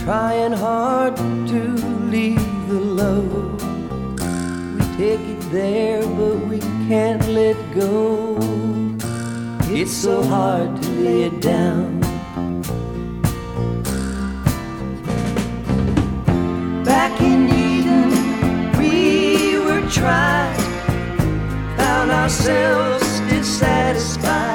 trying hard to leave the love. We take it there, but we can't let go. It's so hard to lay it down. Back in Eden, we were tried, found ourselves dissatisfied.